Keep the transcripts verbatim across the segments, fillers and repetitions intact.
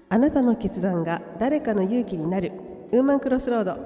あなたの決断が誰かの勇気になる。ウーマンクロスロード。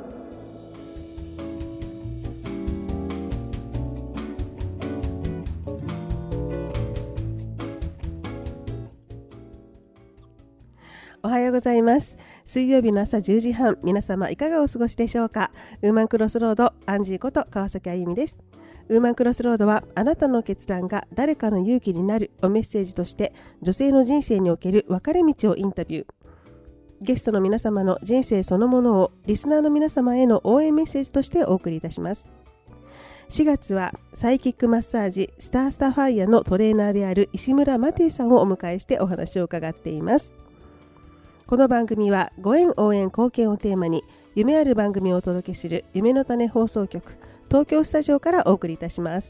おはようございます。水曜日の朝じゅうじはん、皆様いかがお過ごしでしょうか。ウーマンクロスロード、アンジーこと川崎あゆみです。ウーマンクロスロードは、あなたの決断が誰かの勇気になるをメッセージとして、女性の人生における分かれ道をインタビュー。ゲストの皆様の人生そのものをリスナーの皆様への応援メッセージとしてお送りいたします。しがつはサイキックマッサージスタースタファイアのトレーナーである石村マティさんをお迎えしてお話を伺っています。この番組はご縁応援貢献をテーマに夢ある番組をお届けする夢の種放送局東京スタジオからお送りいたします。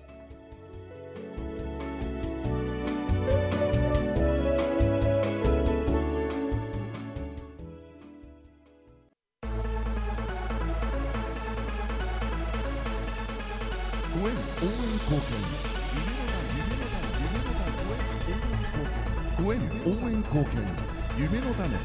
ご縁応援貢献ご縁応援貢献夢の種。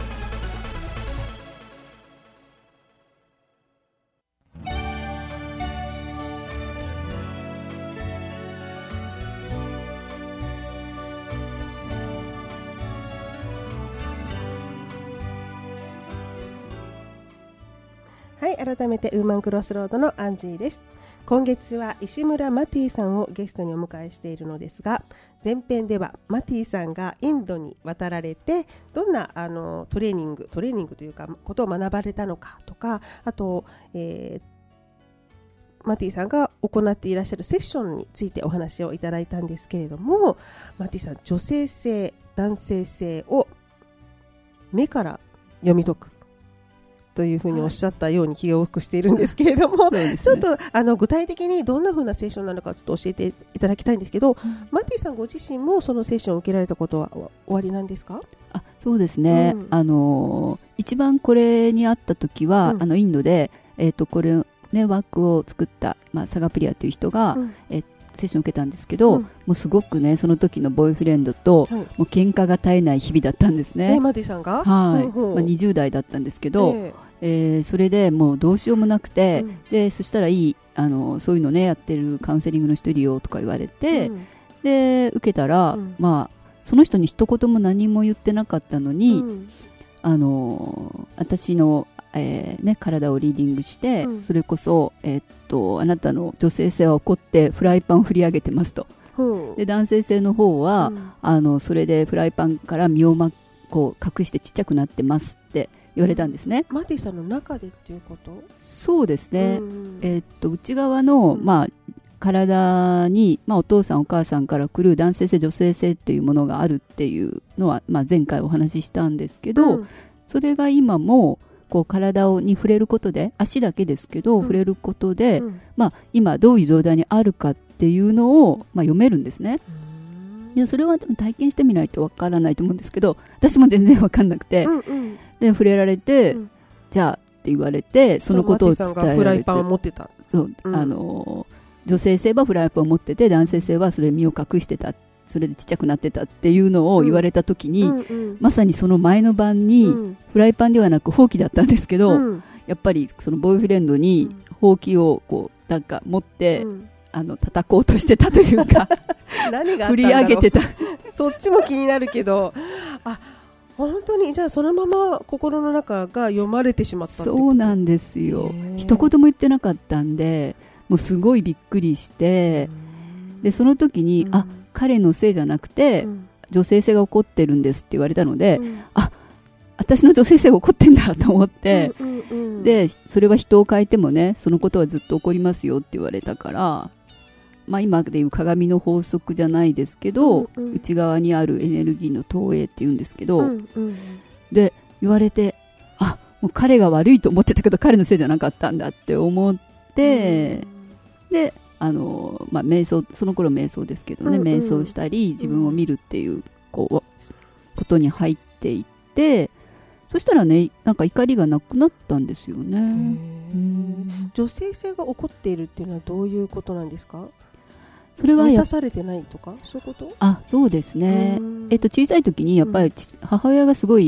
はい、改めてウーマンクロスロードのアンジーです。今月は石村マティさんをゲストにお迎えしているのですが、前編ではマティさんがインドに渡られてどんなあのトレーニングトレーニングというかことを学ばれたのかとか、あと、えー、マティさんが行っていらっしゃるセッションについてお話をいただいたんですけれども、マティさん、女性性男性性を目から読み解くというふうにおっしゃったように記憶しているんですけれども、はい、ちょっとあの具体的にどんなふうなセッションなのかちょっと教えていただきたいんですけど、うん、マティさんご自身もそのセッションを受けられたことはおありなんですか？ あ、そうですね、うん、あの一番これにあった時は、うん、あのインドで、えー、とこれ、ね、ワークを作った、まあ、サガプリアという人が、うん、えセッションを受けたんですけど、うん、もうすごくねその時のボーイフレンドと、はい、もう喧嘩が絶えない日々だったんですね。 えー、マティさんが、 はい、ほうほう、まあ、にじゅう代だったんですけど、えーえー、それでもうどうしようもなくて、うん、でそしたらいいあのそういうのねやってるカウンセリングの人いるよとか言われて、うん、で受けたら、うん、まあその人に一言も何も言ってなかったのに、うん、あの私の、えーね、体をリーディングして、うん、それこそ、えー、っとあなたの女性性は怒ってフライパンを振り上げてますと、うん、で男性性の方は、うん、あのそれでフライパンから身を、ま、こう隠してちっちゃくなってますって言われたんですね。 マティさんの中でっていうこと？ そうですね、うん、えー、っと内側の、うん、まあ、体に、まあ、お父さんお母さんから来る男性性女性性っていうものがあるっていうのは、まあ、前回お話ししたんですけど、うん、それが今もこう体をに触れることで足だけですけど、うん、触れることで、うん、まあ、今どういう状態にあるかっていうのを、まあ、読めるんですね。いやそれは体験してみないとわからないと思うんですけど、私も全然わかんなくて、うんうん、で触れられて、うん、じゃあって言われてそのことを伝えられて、マティさんがフライパンを持ってた。そう、うん、あの女性性はフライパンを持ってて男性性はそれ身を隠してた、それでちっちゃくなってたっていうのを言われた時に、うんうんうん、まさにその前の晩に、うん、フライパンではなくほうきだったんですけど、うん、やっぱりそのボーイフレンドにほうきをこうなんか持って、うん、あの叩こうとしてたというか何があったんだろう、 振り上げてたそっちも気になるけど、あ、本当にじゃあそのまま心の中が読まれてしまったってこと？ そうなんですよ。一言も言ってなかったんでもうすごいびっくりして、でその時に、うん、あ、彼のせいじゃなくて、うん、女性性が起こってるんですって言われたので、うん、あ、私の女性性が起こってんだと思って、うんうんうん、でそれは人を変えてもねそのことはずっと起こりますよって言われたから、まあ、今でいう鏡の法則じゃないですけど、うんうん、内側にあるエネルギーの投影っていうんですけど、うんうん、で言われて、あ、もう彼が悪いと思ってたけど彼のせいじゃなかったんだって思って、うん、であの、まあ、瞑想、その頃瞑想ですけどね、うんうん、瞑想したり自分を見るっていう、こうことに入っていって、そしたらねなんか怒りがなくなったんですよね。うん、 女性性が起こっているっていうのはどういうことなんですか？ それは満たされてないとかそういうこと？ あ、そうですね、えっと、小さい時にやっぱり、うん、母親がすごい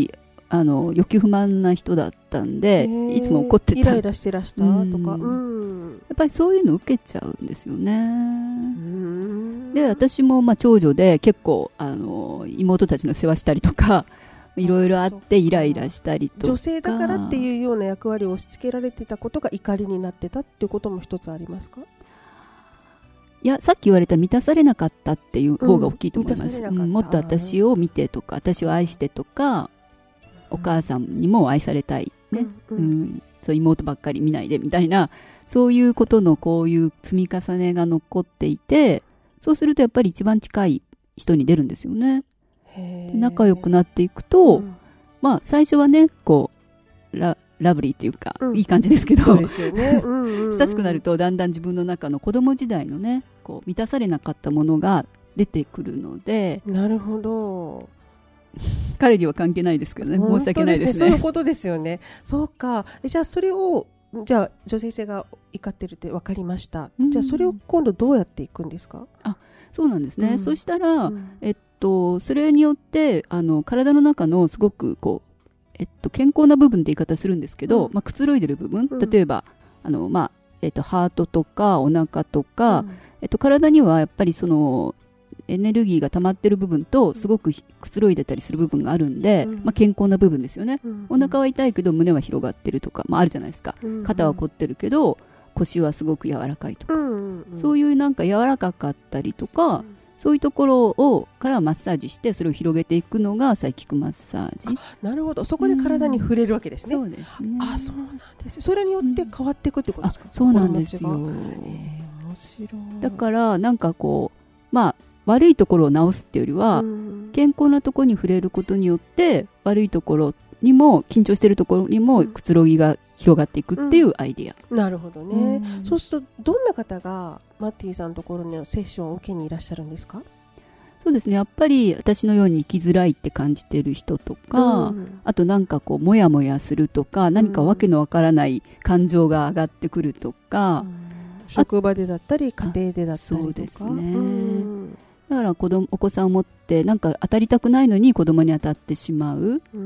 あの欲求不満な人だったんで、いつも怒ってた、 イライラしてらしたとか、 うんうん、 やっぱりそういうの受けちゃうんですよね。 うんで私もまあ長女で結構あの妹たちの世話したりとかいろいろあってイライラしたりとか、 女性だからっていうような役割を押し付けられてたことが怒りになってたっていうことも一つありますか？ いや、さっき言われた満たされなかったっていう方が大きいと思います、 うんうん、 うん、もっと私を見てとか私を愛してとか、うん、お母さんにも愛されたい、ねうんうんうん、そう妹ばっかり見ないでみたいな、そういうことのこういう積み重ねが残っていて、そうするとやっぱり一番近い人に出るんですよね。仲良くなっていくと、うん、まあ最初はねこう ラ, ラブリーっていうか、うん、いい感じですけど、 そうですよね、うんうんうん、 親しくなるとだんだん自分の中の子供時代のねこう満たされなかったものが出てくるので。 なるほど。 彼には関係ないですけどね、申し訳ないですね。 そういうことですよね。そうか。じゃあそれをじゃあ女性性が怒ってるって分かりました、うん、じゃあそれを今度どうやっていくんですか？ あ、そうなんですね、うん、そしたら、 うん、 えっと、それによってあの体の中のすごくこう、えっと、健康な部分って言い方するんですけど、うん、まあ、くつろいでる部分、うん、例えばあの、まあえっと、ハートとかお腹とか、うんえっと、体にはやっぱりそのエネルギーが溜まってる部分とすごくくつろいでたりする部分があるんで、うんまあ、健康な部分ですよね、うん、お腹は痛いけど胸は広がってるとか、まあ、あるじゃないですか、うん、肩は凝ってるけど腰はすごく柔らかいとか、うんうん、そういうなんか柔らかかったりとか、うん、そういうところをからマッサージしてそれを広げていくのがサイキックマッサージ。 なるほど、そこで体に触れるわけですね、 うん、そうですね。 あ、そうなんです。それによって変わっていくってことですか？ うん、そうなんですよ、 えー、面白い。 だからなんかこうまあ悪いところを直すっていうよりは、うん、健康なところに触れることによって悪いところにも緊張しているところにもくつろぎが広がっていくっていうアイディア、 うん、なるほどね、うん、そうするとどんな方がマッティさんのところのセッションを受けにいらっしゃるんですか？ そうですね、やっぱり私のように生きづらいって感じている人とか、うん、あとなんかこうモヤモヤするとか何かわけのわからない感情が上がってくるとか、うん、 職場でだったり家庭でだったりとか。 そうですね、うんだから子供お子さんを持ってなんか当たりたくないのに子供に当たってしまう、うん、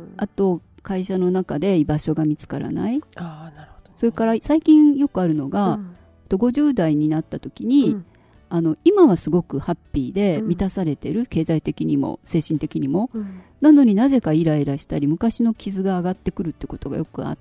あと会社の中で居場所が見つからない。 あー、なるほどね。 それから最近よくあるのが、うん、ごじゅう代になった時に、うん、あの今はすごくハッピーで満たされてる、うん、経済的にも精神的にも、うん、なのになぜかイライラしたり昔の傷が上がってくるってことがよくあって。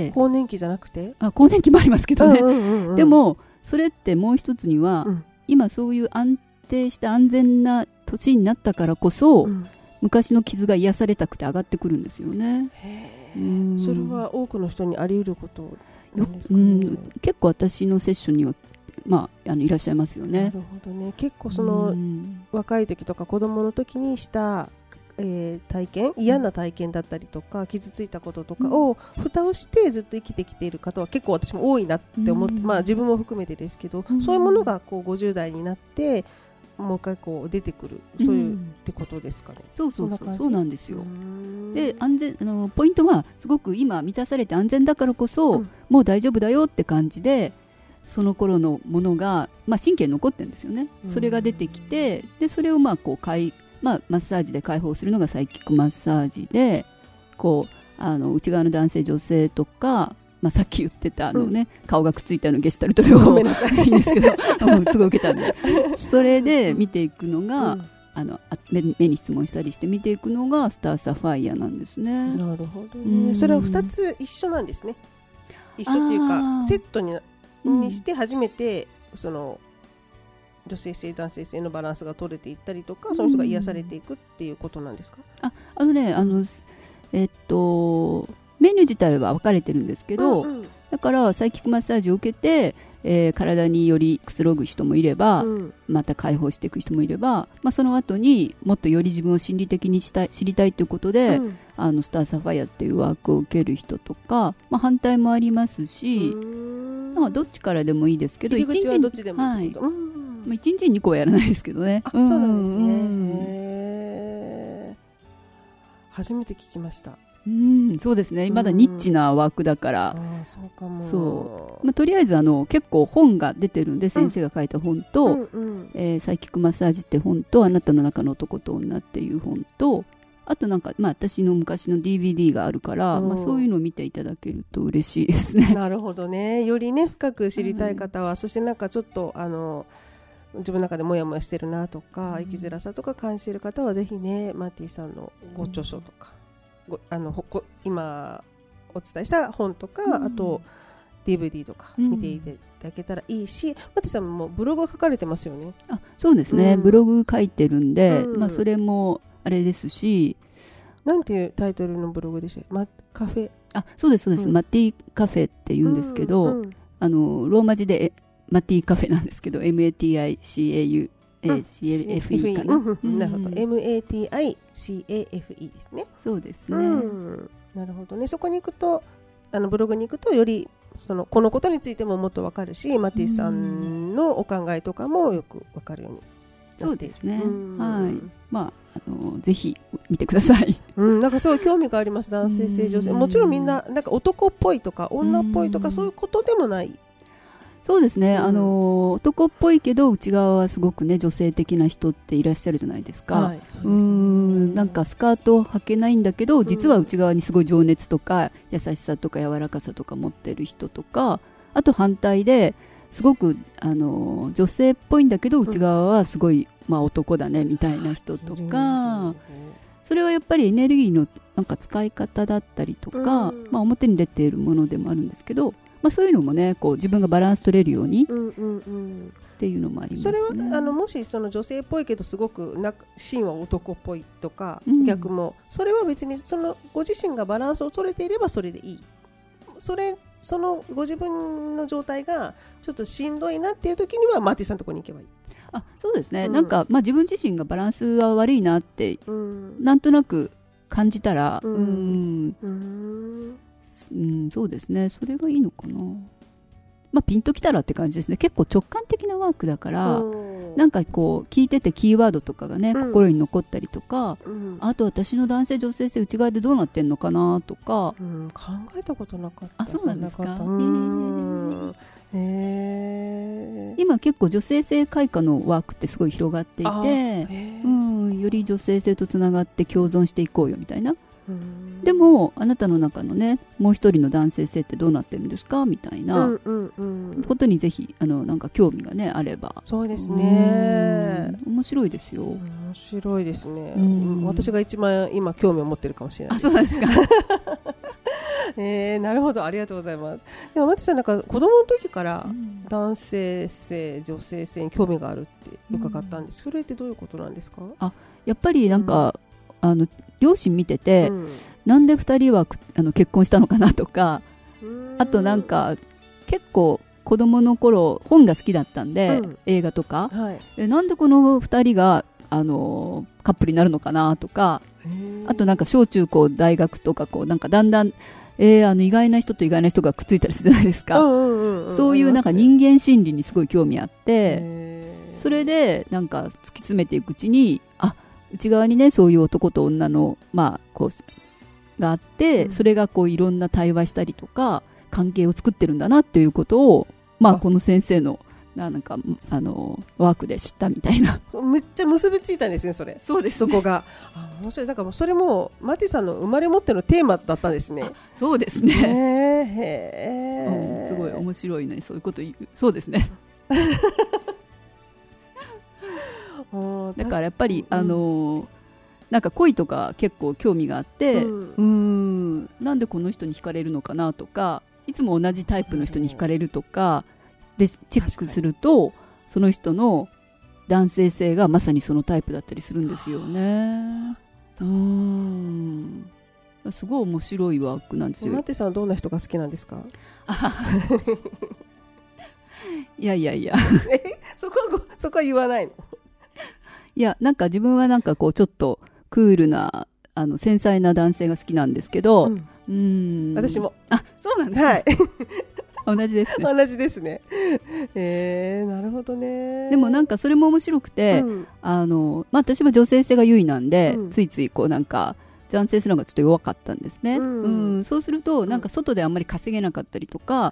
更年期じゃなくて？ あ、更年期もありますけどね、うんうんうんうん、でもそれってもう一つには、うん、今そういう安定した安全な年になったからこそ、うん、昔の傷が癒されたくて上がってくるんですよね。 へー、それは多くの人にあり得ることなんですかね？うん、 結構私のセッションには、まあ、あのいらっしゃいますよね。 なるほどね。結構その、うん、若い時とか子供の時にしたえー、体験嫌な体験だったりとか、うん、傷ついたこととかを蓋をしてずっと生きてきている方は結構私も多いなって思って、うん、まあ自分も含めてですけど、うん、そういうものがこうごじゅう代になってもう一回こう出てくる、そういうってことですかね。 そうそうそう、そうなんですよ。で安全あのポイントはすごく今満たされて安全だからこそ、うん、もう大丈夫だよって感じでその頃のものが、まあ、神経に残ってるんですよね。それが出てきてでそれをまあこう解まあ、マッサージで解放するのがサイキックマッサージでこうあの内側の男性女性とか、まあ、さっき言ってたあの、ねうん、顔がくっついたのゲシュタルト療法いいんですけどすごい受けたんでそれで見ていくのが、うん、あの目, 目に質問したりして見ていくのがスターサファイアなんですね。 なるほどね、うん、それはふたつ一緒なんですね。一緒っていうかセット に, にして初めてその女性性男性性のバランスが取れていったりとか、その人が癒されていくっていうことなんですか？ あ, あのねあのえっとメニュー自体は分かれてるんですけど、うんうん、だからサイキックマッサージを受けて、えー、体によりくつろぐ人もいれば、うん、また解放していく人もいれば、まあ、その後にもっとより自分を心理的にしたい知りたいということで、うん、あのスターサファイアっていうワークを受ける人とか、まあ、反対もありますし、まあ、どっちからでもいいですけど、 入り口はどっちでもいいってこと、はいまあ、いちにちににこはやらないですけどね。 あ、そうなんですね。へー、初めて聞きました。 うん、そうですね。まだニッチなワークだから。 あ、そうかも。 そう、まあ、とりあえずあの結構本が出てるんで、先生が書いた本と、うんうんうんえー、サイキックマッサージって本とあなたの中の男と女っていう本と、 あとなんか、まあ、私の昔の ディーブイディー があるから、 うんまあ、そういうのを見ていただけると嬉しいですね。 なるほどね。よりね深く知りたい方は、うん、そしてなんかちょっとあの自分の中でモヤモヤしてるなとか、うん、生きづらさとか感じている方はぜひねマティさんのご著書とか、うん、ごあのほこ今お伝えした本とか、うん、あと ディーブイディー とか見ていただけたらいいし、うん、マティさんもブログ書かれてますよね。 あ、そうですね、うん、ブログ書いてるんで、 うん、 まあ、それもあれですし、 なんていうタイトルのブログでしたっけ？マカフェ。 あ、そうですそうです、うん、マティカフェって言うんですけど、うんうん、あのローマ字でマティカフェなんですけど エムエーティーアイシーエーユーシーエフイー かな、うんうん、 なるほど エムエーティーアイシーエーエフイー ですね。 そうですね、 うん、なるほどね。そこに行くとあのブログに行くとよりそのこのことについてももっと分かるし、マティさんのお考えとかもよく分かるように。 そうですね、はい、まあ、あのぜひ見てください、 うん、なんかすごい興味があります。男性性女性、もちろんみんななんか男っぽいとか女っぽいとかそういうことでもない。 そうですね、うん、あの男っぽいけど内側はすごくね女性的な人っていらっしゃるじゃないですか、はい、そうですね、うんなんかスカート履けないんだけど実は内側にすごい情熱とか優しさとか柔らかさとか持ってる人とか、あと反対ですごくあの女性っぽいんだけど内側はすごい、うんまあ、男だねみたいな人とか、それはやっぱりエネルギーのなんか使い方だったりとか、うんまあ、表に出ているものでもあるんですけど、まあ、そういうのもねこう自分がバランス取れるようにっていうのもありますね。 それはあのもしその女性っぽいけどすごくな芯は男っぽいとか、うん、逆もそれは別にそのご自身がバランスを取れていればそれでいい。それそのご自分の状態がちょっとしんどいなっていう時にはマティさんのところに行けばいい。 あ、そうですね、うん、なんか、まあ、自分自身がバランスが悪いなって、うん、なんとなく感じたら、うんうんうんうん、そうですね、それがいいのかな。まあ、ピンときたらって感じですね。結構直感的なワークだから、うん、なんかこう聞いててキーワードとかがね、うん、心に残ったりとか、うん、あと私の男性女性性内側でどうなってんのかなとか、 うん、考えたことなかった。 あ、そうなんですか。 うんへー、 今結構女性性開花のワークってすごい広がっていて、うん、より女性性とつながって共存していこうよみたいな。でもあなたの中のねもう一人の男性性ってどうなってるんですかみたいなことにぜひあのなんか興味がねあれば。 そうですね、 面白いですよ。 面白いですね。私が一番今興味を持ってるかもしれない。 あ、そうなんですかえー、なるほど、ありがとうございます。でもマティさんなんか子供の時から男性性女性性に興味があるって伺ったんです。それってどういうことなんですか？ あ、やっぱりなんか、うん、あの両親見てて、うん、なんでふたりはあの結婚したのかなとか、あとなんか結構子供の頃本が好きだったんで、うん、映画とか、はい、なんでこのふたりがあのカップルになるのかなとか、あとなんか小中高大学とかこうなんかだんだんえー、あの意外な人と意外な人がくっついたりするじゃないですか。そういうなんか人間心理にすごい興味あって、それでなんか突き詰めていくうちに、あ、内側にねそういう男と女のまあこうがあって、うん、それがこういろんな対話したりとか関係を作ってるんだなっていうことを、まあこの先生のなんかあのワークで知ったみたいな。 めっちゃ結びついたんですね、それ。 そうですね、 そこが。あ、面白い。だからもうそれもマティさんの生まれ持ってのテーマだったんですね。 そうですね。 へー、 うん、すごい面白いね、そういうこと言う。そうですねだからやっぱり、うん、あのなんか恋とか結構興味があって、うん、うーんなんでこの人に惹かれるのかなとか、いつも同じタイプの人に惹かれるとかでチェックすると、その人の男性性がまさにそのタイプだったりするんですよね。うーん、すごい面白いワークなんですよ。 マテさんはどんな人が好きなんですか？ いやいやいやえそこはそこは言わないの？ いや、なんか自分はなんかこうちょっとクールなあの繊細な男性が好きなんですけど、うん、うーん、 私も。 あ、そうなんですね、はい、同じですね。 同じですね。えー、なるほどね。 でもなんかそれも面白くて、うん、あのまあ、私は女性性が優位なんで、うん、ついついこうなんか男性性の方がちょっと弱かったんですね、うんうん、そうするとなんか外であんまり稼げなかったりとか、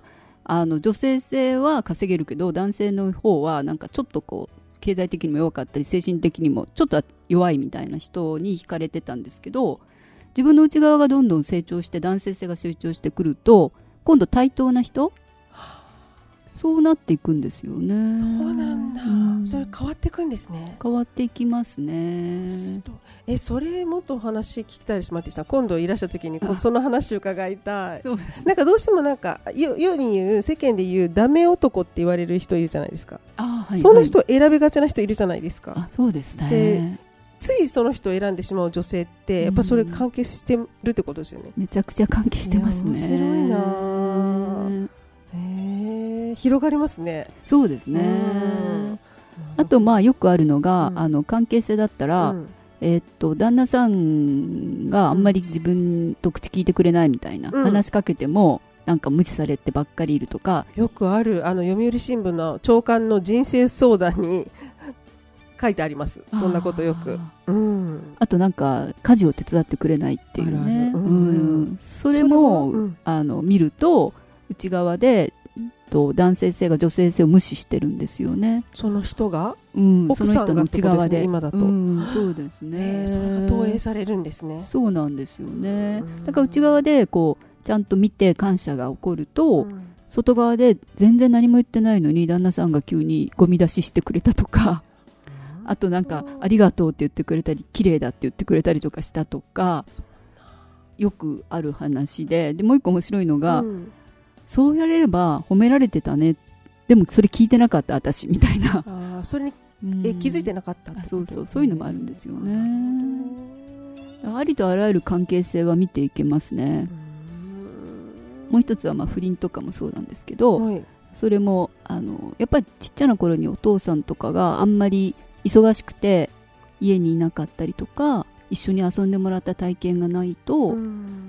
あの女性性は稼げるけど男性の方はなんかちょっとこう経済的にも弱かったり精神的にもちょっと弱いみたいな人に惹かれてたんですけど、自分の内側がどんどん成長して男性性が成長してくると今度対等な人、そうなっていくんですよね。 そうなんだ、うん、それ変わっていくんですね。 変わっていきますね。 えそれもっとお話聞きたいです。マッティさん今度いらした時にその話を伺いたい。 そうですね、 なんかどうしてもなんか世に言う世間で言うダメ男って言われる人いるじゃないですか。あ、はいはい、その人選びがちな人いるじゃないですか。 あ、そうですね。 でついその人を選んでしまう女性ってやっぱそれ関係してるってことですよね。 めちゃくちゃ関係してますね。 面白いな、えー、広がりますね。 そうですね。あとまあよくあるのが、うん、あの関係性だったら、うん、えー、っと旦那さんがあんまり自分と口聞いてくれないみたいな、うん、話しかけてもなんか無視されてばっかりいるとか、 よくある。あの読売新聞の朝刊の人生相談に書いてあります。そんなことよく。うん、 あとなんか家事を手伝ってくれないっていうね。あるある、うんうん、それも、うん、あの見ると内側でと男性性が女性性を無視してるんですよね。 その人が、 うん、その人の内側で、 今だと、 うん、そうですね。 それが投影されるんですね。 そうなんですよね。だから内側でこうちゃんと見て感謝が起こると、うん、外側で全然何も言ってないのに旦那さんが急にゴミ出ししてくれたとか、あとなんかありがとうって言ってくれたり綺麗だって言ってくれたりとかしたとか、よくある話で、でもう一個面白いのが、うん、そうやれれば褒められてたね、でもそれ聞いてなかった私みたいな、 あそれに、うん、え気づいてなかったって、 あそうそう、そういうのもあるんですよね。ありとあらゆる関係性は見ていけますね。もう一つはまあ不倫とかもそうなんですけど、はい、それもあのやっぱりちっちゃな頃にお父さんとかがあんまり忙しくて家にいなかったりとか一緒に遊んでもらった体験がないと、うん、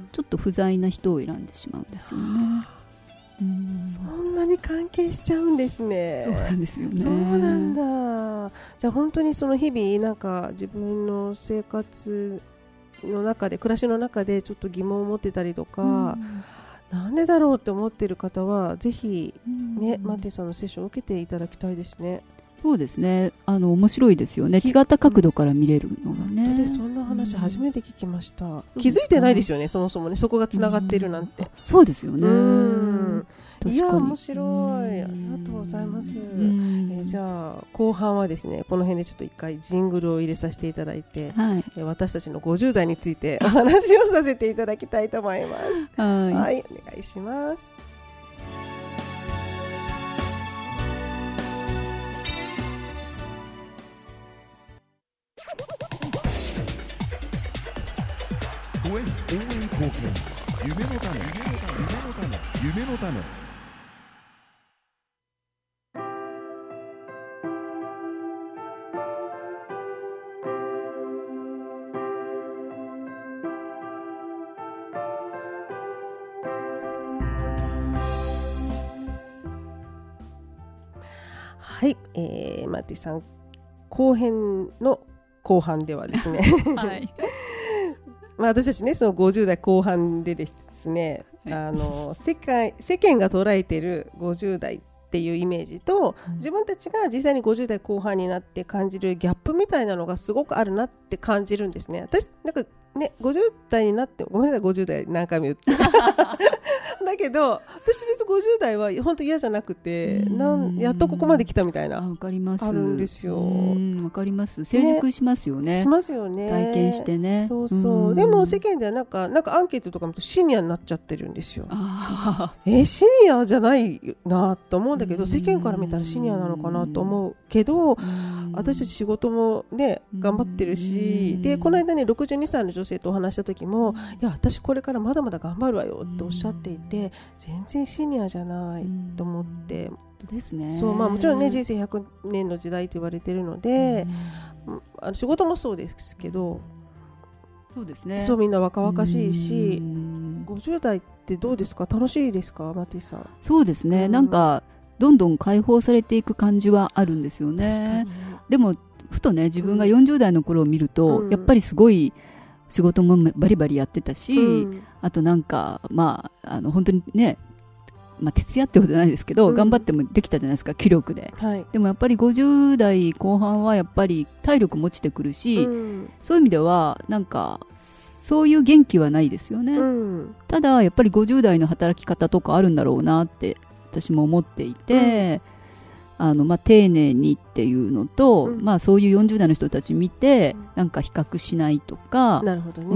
ちょっと不在な人を選んでしまうんですよね。 うん、そんなに関係しちゃうんですね。 そうなんですよね。 そうなんだ。じゃあ本当にその日々なんか自分の生活の中で暮らしの中でちょっと疑問を持ってたりとか、うん、なんでだろうって思っている方はぜひね、うん、マッティさんのセッションを受けていただきたいですね。 そうですね。あの面白いですよね。違った角度から見れるのがね。 でそんな話初めて聞きました。うん、気づいてないですよね。そもそもね、そこがつながっているなんて。 そうですよね。 うんいや面白い。ありがとうございます。えー、じゃあ後半はですね、この辺でちょっと一回ジングルを入れさせていただいて、はい、えー、私たちのごじゅう代についてお話をさせていただきたいと思います。はい、はい、お願いします。 応援貢献、夢のため、夢のため、夢のため。 はい、えー、マーティさん後編の後半ではですね、はいまあ、私たちねそのごじゅう代後半でですね、はい、あの世界世間が捉えているごじゅう代っていうイメージと、うん、自分たちが実際にごじゅう代後半になって感じるギャップみたいなのがすごくあるなって感じるんですね。私なんかねごじゅう代になってごめんなさいごじゅう代何回も言ってだけど私別にごじゅう代は本当嫌じゃなくてなんやっとここまで来たみたいな、 あ、わかります、 あるんですよ。 わかります。成熟しますよね。 しますよね。 体験してね。 そうそう。でも世間ではなんかなんかアンケートとか見るとシニアになっちゃってるんですよ。あえシニアじゃないなと思うんだけど世間から見たらシニアなのかなと思うけど私たち仕事もね頑張ってるしでこの間ねろくじゅうにさいの女性とお話した時もいや私これからまだまだ頑張るわよっておっしゃっていて全然シニアじゃないと思ってですね。 そう、まあ、もちろんね人生ひゃくねんの時代と言われてるのであの仕事もそうですけどそうですね。 そうみんな若々しいしごじゅう代ってどうですか？楽しいですか？マティさん。 そうですね、うん、なんかどんどん解放されていく感じはあるんですよね。でもふとね自分がよんじゅう代の頃を見ると、うん、やっぱりすごい仕事もバリバリやってたし、うん、あとなんかまああの本当にねまあ、徹夜ってことじゃないですけど、 うん、 頑張ってもできたじゃないですか、気力で、 はい、 でもやっぱりごじゅう代後半はやっぱり体力も落ちてくるし、うん、そういう意味ではなんかそういう元気はないですよね、うん、ただやっぱりごじゅう代の働き方とかあるんだろうなって私も思っていて、うん、あのまあ、丁寧にっていうのと、うん、まあ、そういうよんじゅう代の人たち見て、うん、なんか比較しないとか、 なるほどね、 うん、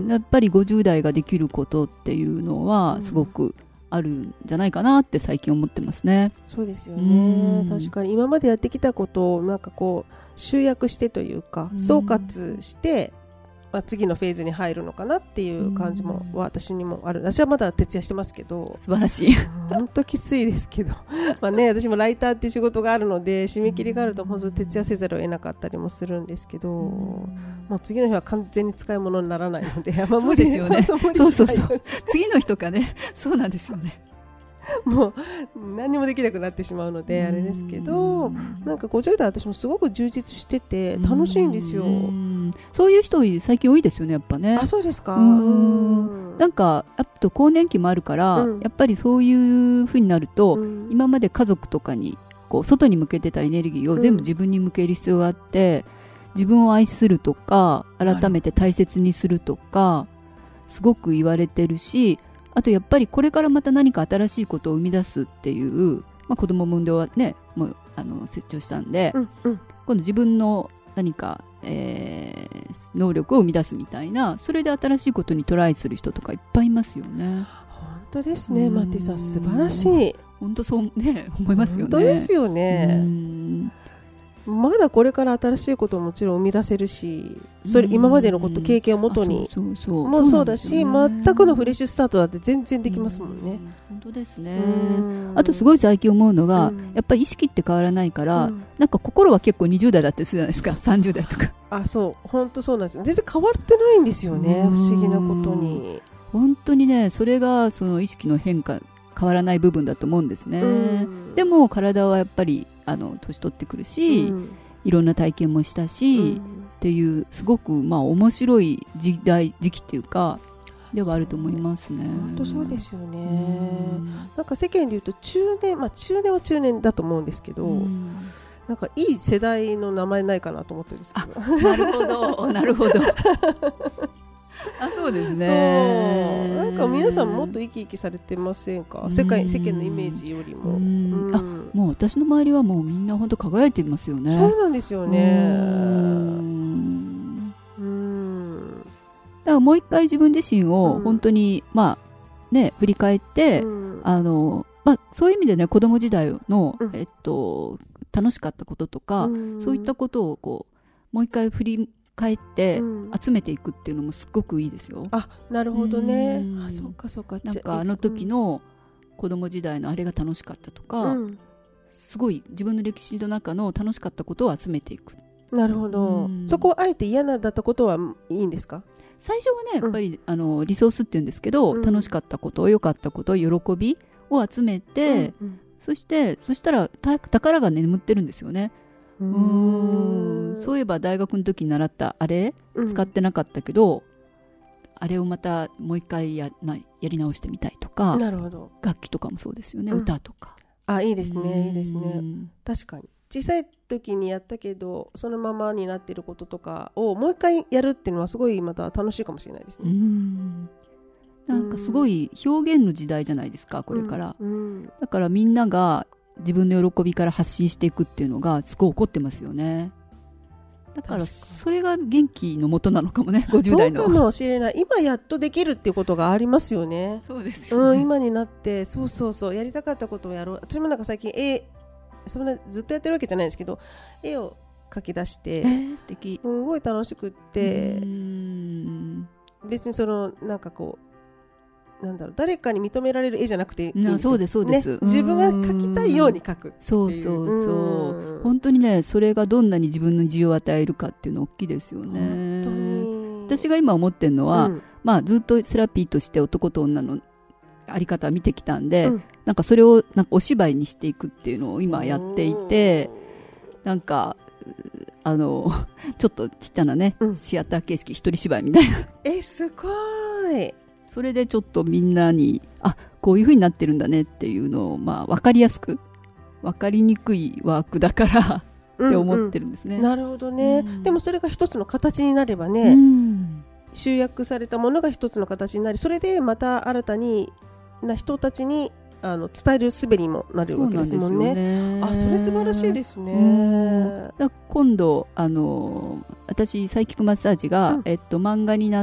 やっぱりごじゅう代ができることっていうのはすごくあるんじゃないかなって最近思ってますね。 そうですよね、確かに今までやってきたことをなんかこう集約してというか総括して、まあ、次のフェーズに入るのかなっていう感じも私にもある。私はまだ徹夜してますけど、 素晴らしい、 本当きついですけどまあ、ね、私もライターっていう仕事があるので締め切りがあると本当徹夜せざるを得なかったりもするんですけど、もう次の日は完全に使い物にならないのでまあ無理ですよね。そうそうそう次の日とかねそうなんですよねもう何もできなくなってしまうのであれですけど、なんかごじゅう代私もすごく充実してて楽しいんですよ。 うんそういう人最近多いですよね、やっぱね。 あ、そうですか。 うんなんかあと更年期もあるから、うん、やっぱりそういう風になると、うん、今まで家族とかにこう外に向けてたエネルギーを全部自分に向ける必要があって、うん、自分を愛するとか改めて大切にするとかすごく言われてるし、あとやっぱりこれからまた何か新しいことを生み出すっていう、まあ、子供も産んではねもうあの成長したんで、うんうん、今度自分の何か、えー、能力を生み出すみたいな、それで新しいことにトライする人とかいっぱいいますよね。 本当ですね、マッティさん素晴らしい。 本当そうね思いますよね。 本当ですよね。まだこれから新しいことをもちろん生み出せるし、それ今までのこと経験をもとにもそうだし、全くのフレッシュスタートだって全然できますもんね。 本当ですね。あとすごい最近思うのが、うん、やっぱり意識って変わらないから、うん、なんか心は結構にじゅう代だったりするじゃないですか、さんじゅう代とか。 あ、そう本当そうなんですよ。全然変わってないんですよね、不思議なことに。 本当にね、それがその意識の変化変わらない部分だと思うんですね。でも体はやっぱりあの年取ってくるし、うん、いろんな体験もしたし、うん、っていうすごくまあ面白い時代時期っていうかではあると思いますね。 本当そうですよね。なんか世間でいうと中年、まあ中年は中年だと思うんですけど、なんかいい世代の名前ないかなと思ってるんですけど。 なるほどなるほどあ、そうですね。 そうなんか皆さんもっと生き生きされてませんか、世界世間のイメージよりも。うんあもう私の周りはもうみんな本当輝いていますよね。 そうなんですよね。うんうんだからもう一回自分自身を本当に、うん、まあね振り返って、うん、あのまあそういう意味でね、子供時代の、うん、えっと楽しかったこととか、うん、そういったことをこうもう一回振り帰って集めていくっていうのもすごくいいですよ。 あ、なるほどね。あ、そうかそうか。 なんかあの時の子供時代のあれが楽しかったとか、うん、すごい自分の歴史の中の楽しかったことを集めていく。 なるほど。そこをあえて嫌なだったことはいいんですか？ 最初はねやっぱり、うん、あのリソースっていうんですけど、うん、楽しかったこと良かったこと喜びを集めて、うんうん、そしてそしたら宝が眠ってるんですよね。うーんそういえば大学の時に習ったあれ、うん、使ってなかったけどあれをまたもう一回 や, なやり直してみたいとか。 なるほど。 楽器とかもそうですよね、うん、歌とか。 あ、いいですねいいですね。確かに小さい時にやったけどそのままになっていることとかをもう一回やるっていうのはすごいまた楽しいかもしれないですね。うんなんかすごい表現の時代じゃないですかこれから、うんうん、だからみんなが自分の喜びから発信していくっていうのがすごい起こってますよね。だからそれが元気の元なのかもね、ごじゅう代の。そうかもしれない。今やっとできるっていうことがありますよね。 そうですよね、 うん、今になってそうそうそうやりたかったことをやろう。私もなんか最近絵そんなずっとやってるわけじゃないんですけど絵を描き出して、えー、素敵。 すごい楽しくって、うーん別にそのなんかこうなんだろう誰かに認められる絵じゃなくていいんですよ。 そうですそうです、 ね、自分が描きたいように描くっていう。 そうそうそう。本当にねそれがどんなに自分の自由を与えるかっていうの大きいですよね。本当に私が今思ってるのは、うんまあ、ずっとセラピーとして男と女のあり方を見てきたんで、うん、なんかそれをなんかお芝居にしていくっていうのを今やっていて、なんかあのちょっとちっちゃなね、うん、シアター形式一人芝居みたいなえすごい。 それでちょっとみんなにあこういう風になってるんだねっていうのを、まあ、分かりやすく分かりにくいワークだからって思ってるんですね、 うんうん、なるほどね、うん、でもそれが一つの形になればね、うん、集約されたものが一つの形になり、それでまた新たにな人たちにあの伝える術にもなるわけですもんね。 そうなんですよね。あ、それ素晴らしいですね。うん、 だ今度あの私サイキックマッサージが、うんえっと、漫画になって、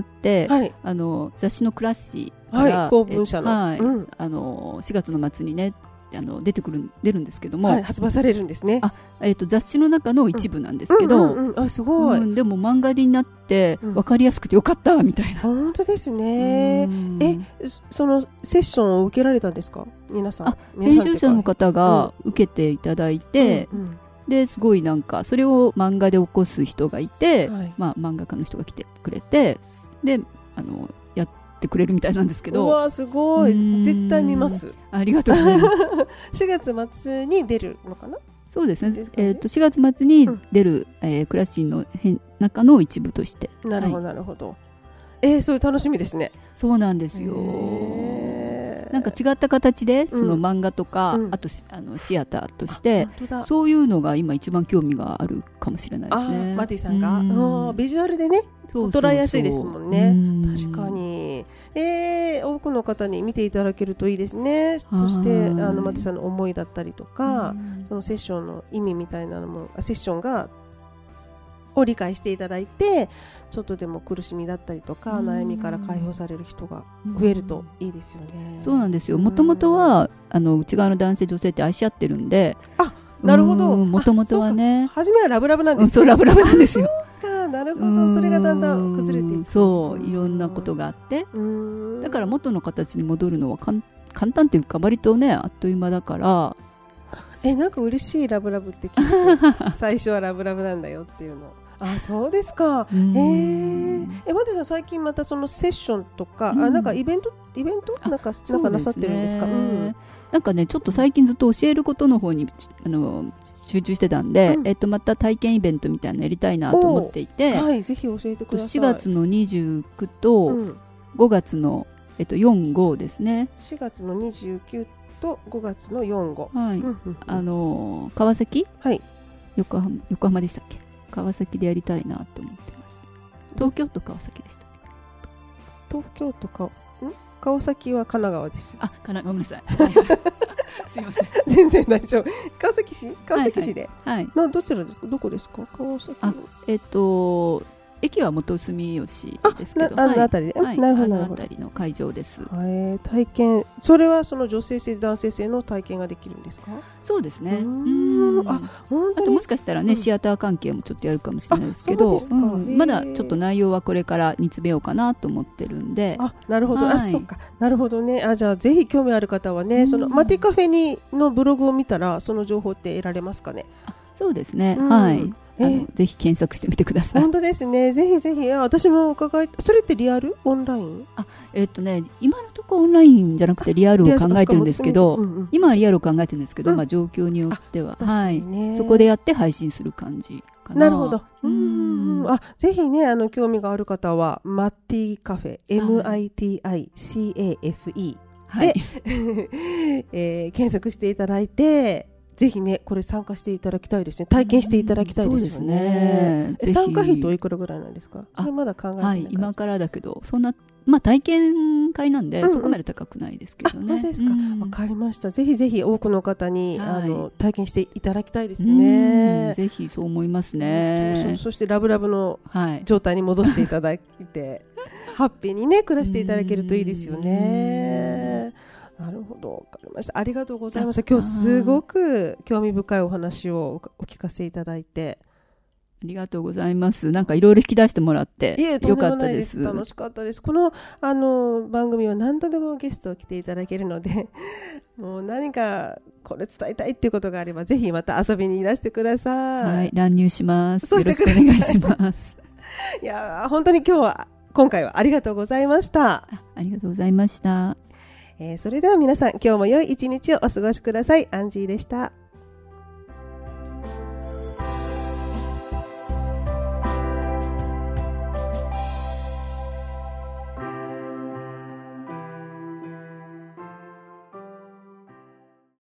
はい、あの雑誌のクラッシーから、 はい、公文社の、 はいうん、 あのしがつの末にねあの出てくる出るんですけども、 はい、発売されるんですね。 あ、えー、と雑誌の中の一部なんですけど、 うんうんうん、あすごい、 うん、でも漫画になって分かりやすくてよかったみたいな、 うん、本当ですね。えそのセッションを受けられたんですか皆さん。あ編集者の方が受けていただいて、うんうん、ですごいなんかそれを漫画で起こす人がいて、はいまあ、漫画家の人が来てくれてであのやってくれるみたいなんですけど。 うわすごい、絶対見ます。 ありがとうございますしがつ末に出るのかな。 そうですね、ですね、えー、としがつ末に出る、うんえー、クラッシーの中の一部として。 なるほど、 はい、 なるほど。えー、それ楽しみですね。 そうなんですよ。なんか違った形でその漫画とか、うん、あとあのシアターとしてそういうのが今一番興味があるかもしれないですね。 あマティさんが、うん、ビジュアルでね捉えやすいですもんね。確かに、えー、多くの方に見ていただけるといいですね。そしてあのマティさんの思いだったりとかそのセッションの意味みたいなのもセッションがを理解していただいてちょっとでも苦しみだったりとか悩みから解放される人が増えるといいですよね。 そうなんですよ。もともとはあの内側の男性女性って愛し合ってるんで。 あなるほど。 もともとはね初めはラブラブなんです、ね、 そうラブラブなんですよ。 なるほど。それがだんだん崩れていく。 そういろんなことがあってだから元の形に戻るのはかん簡単っていうか割とねあっという間だからえなんか嬉しい。ラブラブって聞いて最初はラブラブなんだよっていうの。あそうですか。えー、えマティさん最近またそのセッションとか、うん、あなんかイベントイベントなんかなんかなさってるんですか。うん、 なんかねちょっと最近ずっと教えることの方にあの集中してたんで、うんえっと、また体験イベントみたいなのやりたいなと思っていて、 はい、ぜひ教えてください。 しがつのにじゅうくとごがつの、えっと、よん、ごですね。 しがつのにじゅうくとごがつのよん、ご、 はいうんうんうん、あの川崎、はい、横浜、横浜でしたっけ。川崎でやりたいなと思ってます。東京都川崎でしたっけ。 東京都かん川崎は神奈川です。 あ、かなごめんなさい。はいはい、すいません。 全然大丈夫。川崎市川崎市で、 はいはい、 などちらですか。どこですか川崎。 あえっと駅は元住吉ですけど、 あの辺りで、はい、なるほどなるほど。 あの辺りの会場です。 はい、体験、それはその女性性男性性の体験ができるんですか。 そうですね。 うんあ本当に。 あともしかしたらね、うん、シアター関係もちょっとやるかもしれないですけど、うん、まだちょっと内容はこれから煮詰めようかなと思ってるんで。 あなるほど、はい、あそうかなるほどね。あじゃあぜひ興味ある方はね、そのマティカフェにのブログを見たらその情報って得られますかね。 あそうですね、うん、はいあの、えー、ぜひ検索してみてください。 本当ですね。ぜひぜひ私も伺い。それってリアルオンライン。 あえっとね今のところオンラインじゃなくてリアルを考えてるんですけど、うんうん、今はリアルを考えてるんですけど、うんまあ、状況によっては、はい、そこでやって配信する感じかな。 なるほど。うんあぜひねあの興味がある方はマティカフェ エムアイティーアイシーエーエフイー で、はいえー、検索していただいてぜひねこれ参加していただきたいですね。体験していただきたいですよね。ね参加費といくらぐらいなんですか。それまだ考えてない。はい、 今からだけどそんな、まあ、体験会なんで、うんうん、そこまで高くないですけどね。 あ本当ですか。わ、うん、かりました。ぜひぜひ多くの方に、はい、あの体験していただきたいですね。 ぜひそう思いますね。 そ, そしてラブラブの状態に戻していただいて、はい、ハッピーにね暮らしていただけるといいですよね。なるほどわかりました。ありがとうございました。今日すごく興味深いお話をお聞かせいただいてありがとうございます。なんかいろいろ引き出してもらってよかったです。 楽しかったです。このあの番組は何度でもゲストを来ていただけるのでもう何かこれ伝えたいっていうことがあればぜひまた遊びにいらしてください。 はい乱入します。よろしくお願いしますいや本当に今日は今回はありがとうございました。 あ, ありがとうございました。 えー、それでは皆さん今日も良い一日をお過ごしください。アンジーでした。